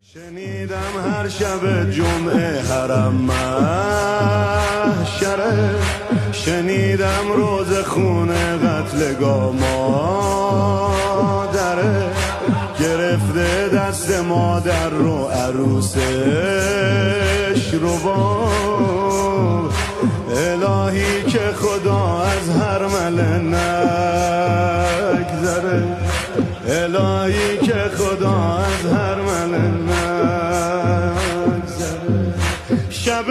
شنیدم هر شب جمعه حرم محشره، شنیدم روز خونه قتلگاه مادره، گرفته دست مادر رو عروسش رو با الهی که خدا از هر مله نگذره، الهی که خدا از هر مله نگذره. شب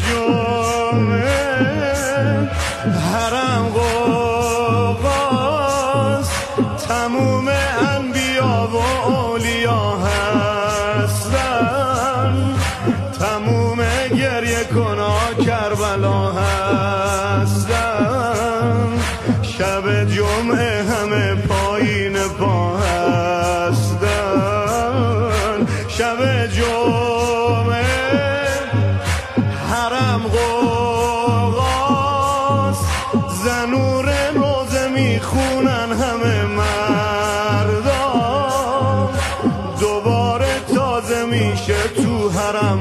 جمعه حرم قوقاست، تموم انبیا و اولیا هستن، تموم گریه کنا کربلا هستن. شب جمعه همه پایین پا هستن، شب جمعه حرم قوقاست، زنور روزه میخونن همه مردان، دوباره تازه میشه تو حرم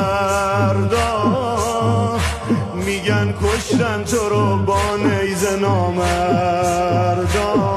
دردان، میگن کشتن تو رو با نیزه نامردان.